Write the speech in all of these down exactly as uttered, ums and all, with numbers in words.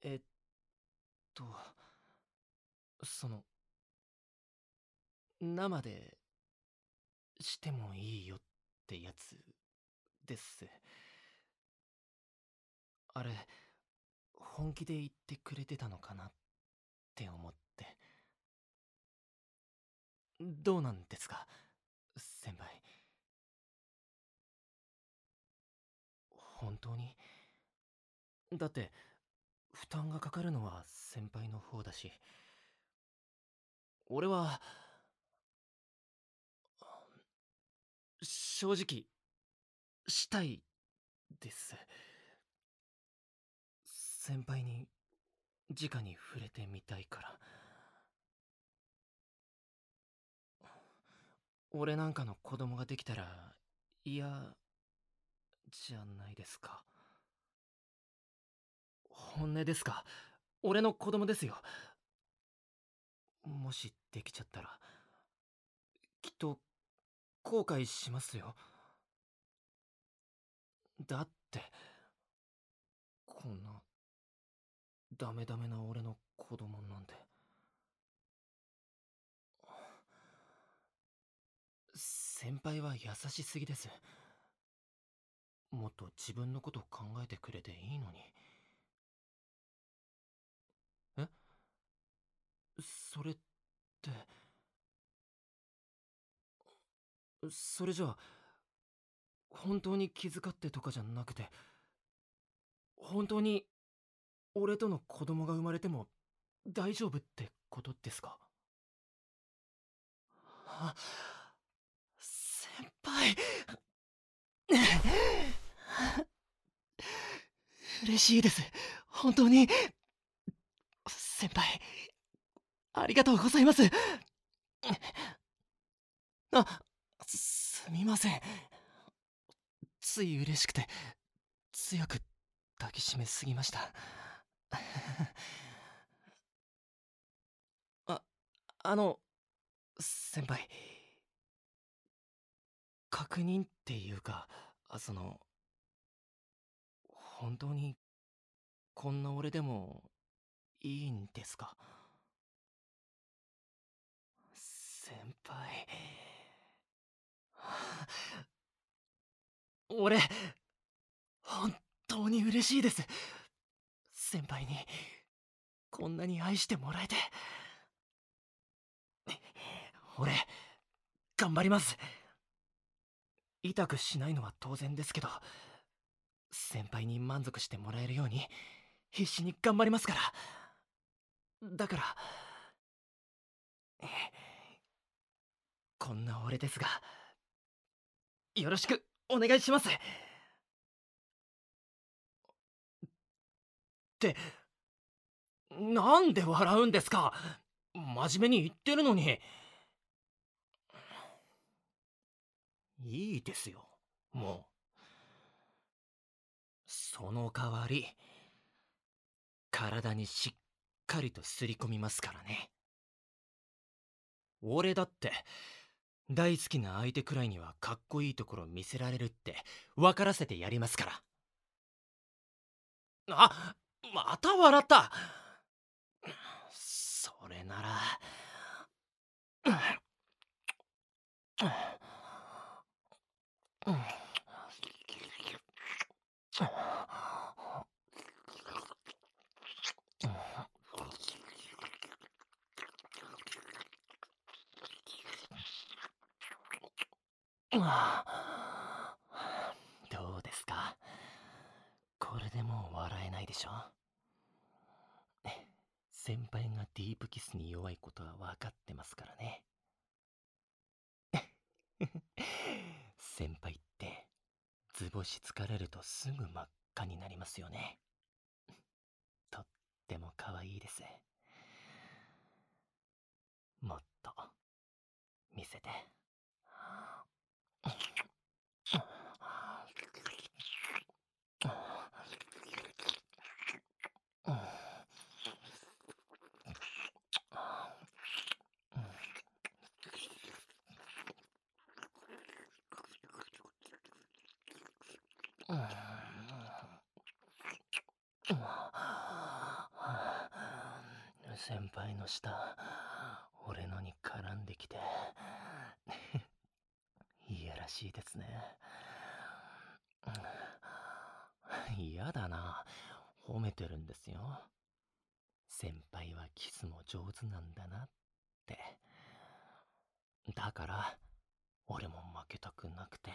えっと、その、生でしてもいいよってやつです。あれ、本気で言ってくれてたのかなって思って。どうなんですか、先輩。本当に？だって、負担がかかるのは先輩の方だし、俺は、正直、したいです。先輩に直に触れてみたいから。俺なんかの子供ができたら嫌じゃないですか。本音ですか？俺の子供ですよ。もしできちゃったらきっと後悔しますよ。だってこんなダメダメな俺の子供なんて。先輩は優しすぎです。もっと自分のこと考えてくれていいのに。え、それってそれじゃあ本当に気遣ってとかじゃなくて、本当に俺との子供が生まれても大丈夫ってことですか？あ、先輩。嬉しいです、本当に。先輩、ありがとうございます。あ、すみません。つい嬉しくて強く抱きしめすぎました。あ、あの、先輩、確認っていうか、あその、本当にこんな俺でもいいんですか？先輩。俺、本当に嬉しいです。先輩にこんなに愛してもらえて。俺、頑張ります。痛くしないのは当然ですけど、先輩に満足してもらえるように必死に頑張りますから。だから、こんな俺ですが、よろしくお願いします。って、なんで笑うんですか？真面目に言ってるのに。いいですよ、もう。その代わり、体にしっかりとすり込みますからね。俺だって大好きな相手くらいにはかっこいいところ見せられるって分からせてやりますから。あ、また笑った。それなら、うん、どうですか、これでもう笑えないでしょ？先輩がディープキスに弱いことは分かってますからね。先輩って図星疲れるとすぐ真っ赤になりますよね。とっても可愛いです。もっと見せて。 先輩の舌、俺のに絡んできて、いやらしいですね。嫌だな。褒めてるんですよ。先輩はキスも上手なんだなって。だから、俺も負けたくなくて。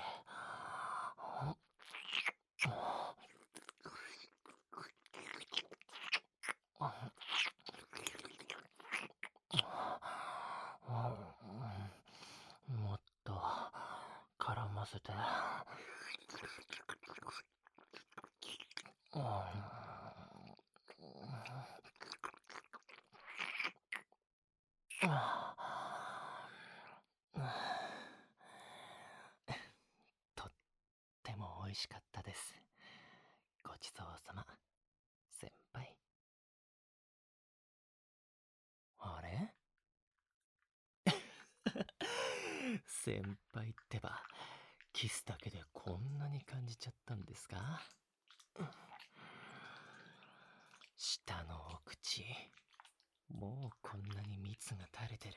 もっと絡ませて。とっても美味しかったです。ごちそうさま、先輩。あれ先輩ってば、キスだけでこんなに感じちゃったんですか？下のお口、もうこんなに蜜が垂れてる。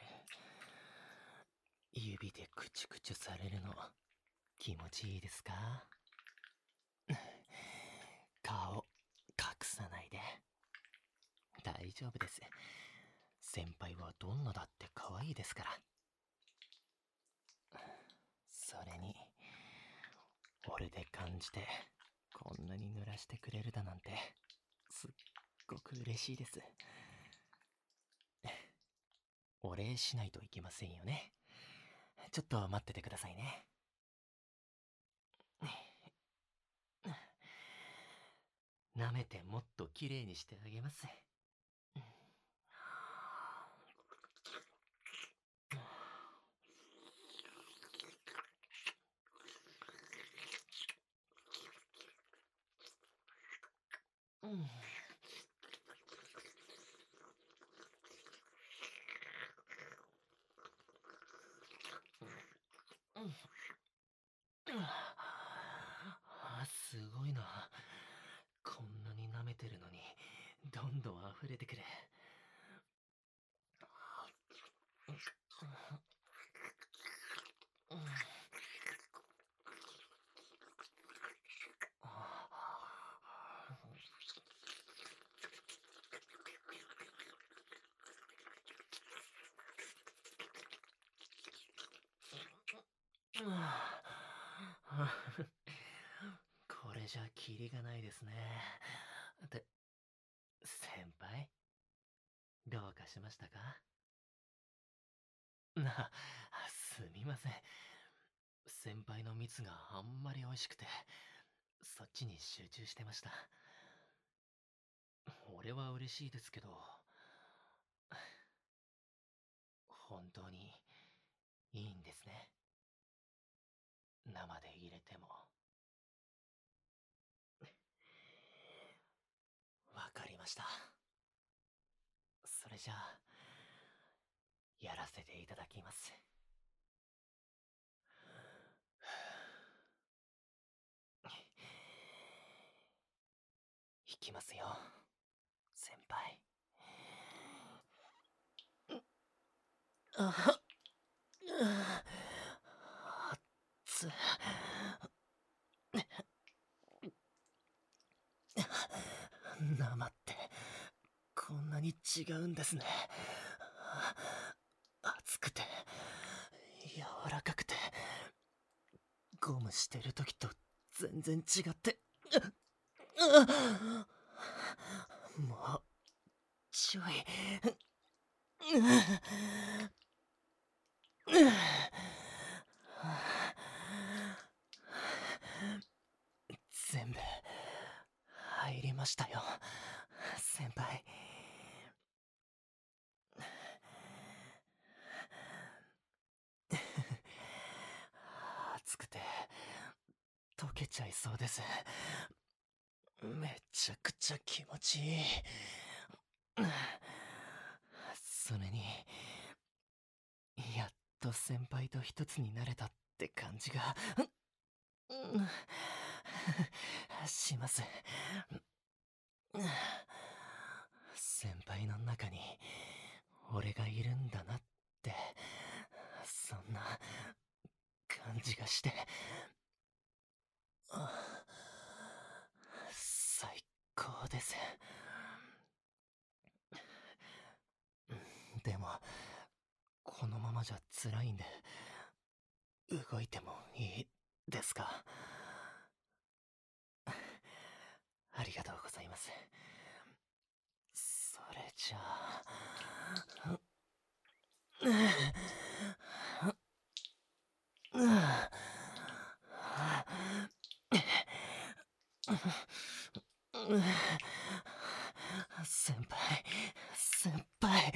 指でクチュクチュされるの気持ちいいですか？顔隠さないで。大丈夫です。先輩はどんなだって可愛いですから。それに、俺で感じてこんなに濡らしてくれるだなんてすっごく嬉しいです。お礼しないといけませんよね。ちょっと待っててくださいね。舐めてもっと綺麗にしてあげます。うん。あ、すごいな。こんなに舐めてるのにどんどん溢れてくる。これじゃキリがないですね。って、先輩どうかしましたか？な、すみません。先輩の蜜があんまり美味しくて、そっちに集中してました。俺は嬉しいですけど、本当にいいんですね。生で入れても。わかりました。それじゃあ、やらせていただきます。いきますよ、先輩。あはっ、あっつ。生ってこんなに違うんですね。熱くて柔らかくて、ゴムしてる時と全然違って、もうちょい、全部入りましたよ、先輩。熱くて溶けちゃいそうです。めちゃくちゃ気持ちいい。それに、やっと先輩と一つになれたって感じがします。先輩の中に俺がいるんだなって、そんな感じがして、あ、最高です。でもこのままじゃ辛いんで、動いてもいいですか？ありがとうございます。それじゃあ、先輩、先輩、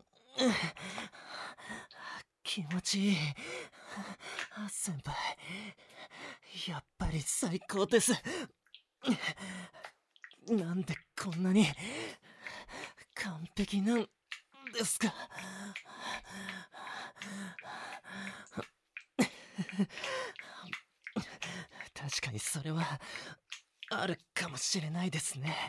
気持ちいい。先輩、やっぱり最高です。なんでこんなに完璧なんですか？確かにそれはあるかもしれないですね。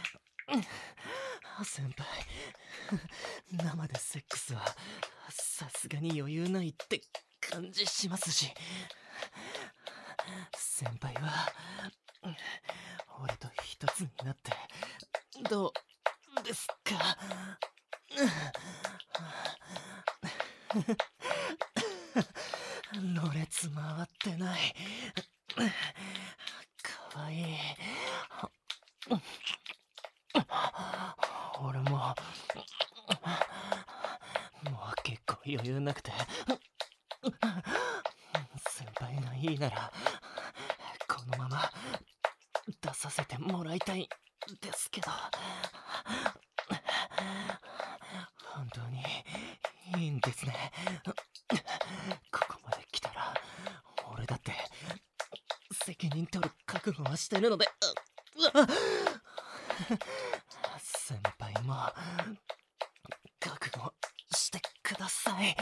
先輩、生でセックスはさすがに余裕ないって感じしますし、先輩は俺と一つになってどうですか？ろれつ回ってない。かわいい。俺ももう結構余裕なくて、先輩がいいならこのまま出させてもらいたいですけど、本当にいいんですね。ここまで来たら俺だって責任取る覚悟はしてるので、先輩も覚悟してください。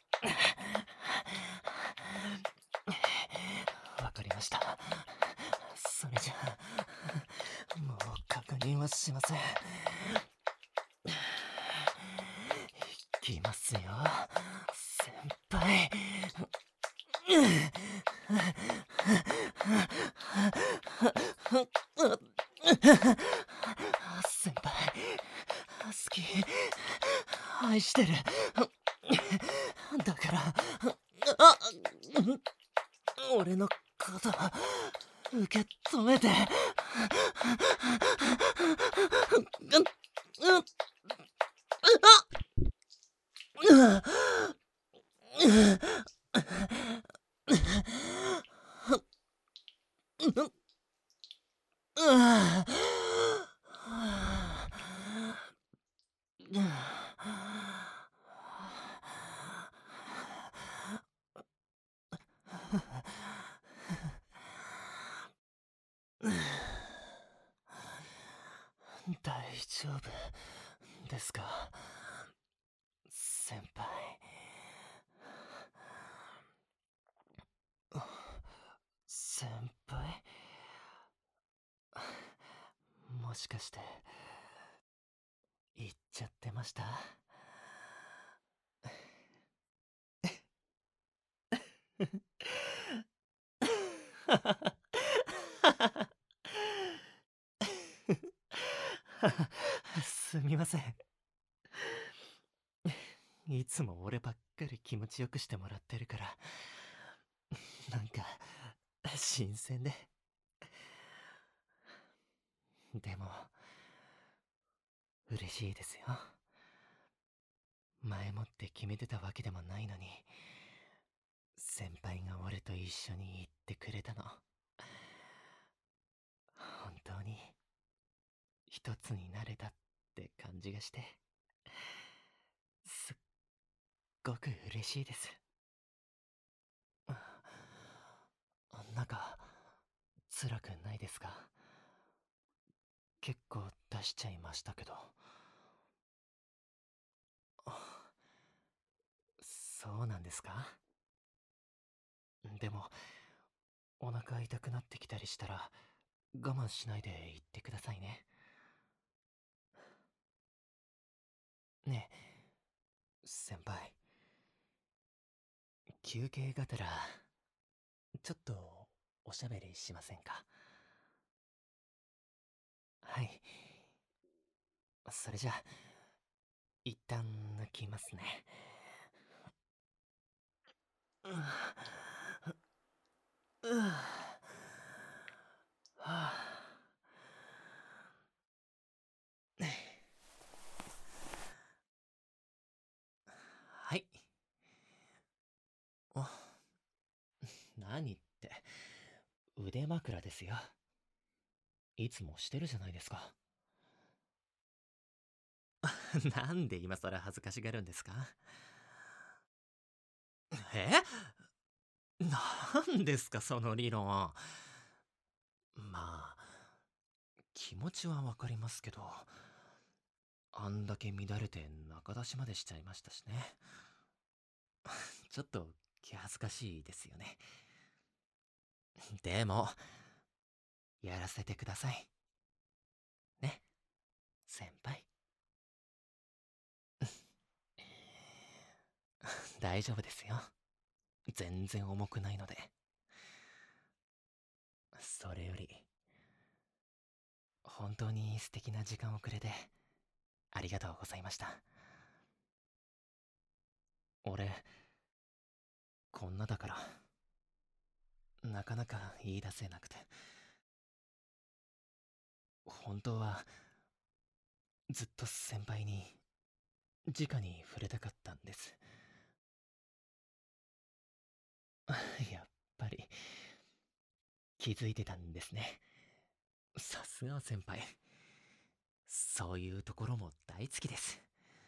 わかりました。それじゃあもう確認はしません。いきますよ、先輩。先輩、好き、愛してる。だからあ俺のこと受け止めて。大丈夫ですか、先輩。先輩、もしかして言っちゃってました？すみません。いつも俺ばっかり気持ちよくしてもらってるから、なんか新鮮で。でも嬉しいですよ。前もって決めてたわけでもないのに、先輩が俺と一緒に行ってくれたの。本当に一つになれたって感じがして、すっごく嬉しいです。なんか辛くないですか？結構出しちゃいましたけど。そうなんですか？でもお腹痛くなってきたりしたら我慢しないで言ってくださいね。ねえ、 先輩。休憩がてら、ちょっとおしゃべりしませんか？はい。それじゃあ、一旦抜きますね。ううはあ。はい。あ、何って、腕枕ですよ。いつもしてるじゃないですか。なんで今更恥ずかしがるんですか？え、なんですかその理論。まあ、気持ちはわかりますけど、あんだけ乱れて中出しまでしちゃいましたしね。ちょっと気恥ずかしいですよね。でも、やらせてください。ね、先輩。大丈夫ですよ。全然重くないので。それより、本当に素敵な時間をくれて、ありがとうございました。俺、こんなだから、なかなか言い出せなくて。本当は、ずっと先輩に、直に触れたかったんです。やっぱり、気づいてたんですね。さすが先輩。そういうところも大好きです。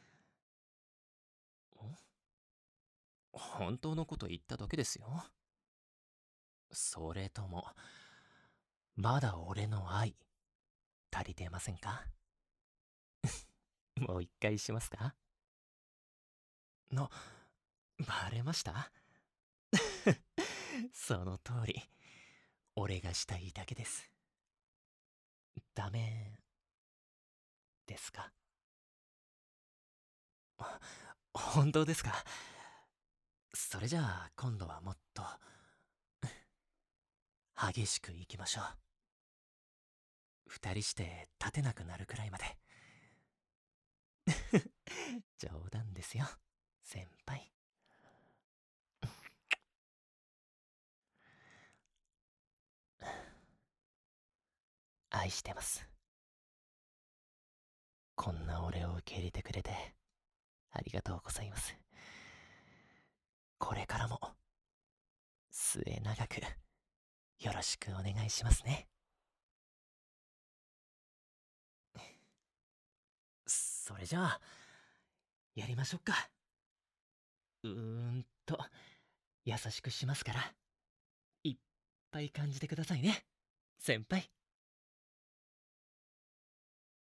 本当のこと言っただけですよ。それとも、まだ俺の愛、足りてませんか？もう一回しますか？の、バレました？その通り、俺がしたいだけです。ダメですか？本当ですか？それじゃあ今度はもっと激しくいきましょう。二人して立てなくなるくらいまで。冗談ですよ、先輩。愛してます。こんな俺を受け入れてくれてありがとうございます。これからも末永くよろしくお願いしますね。それじゃあやりましょうか。うーんと優しくしますから、いっぱい感じてくださいね、先輩。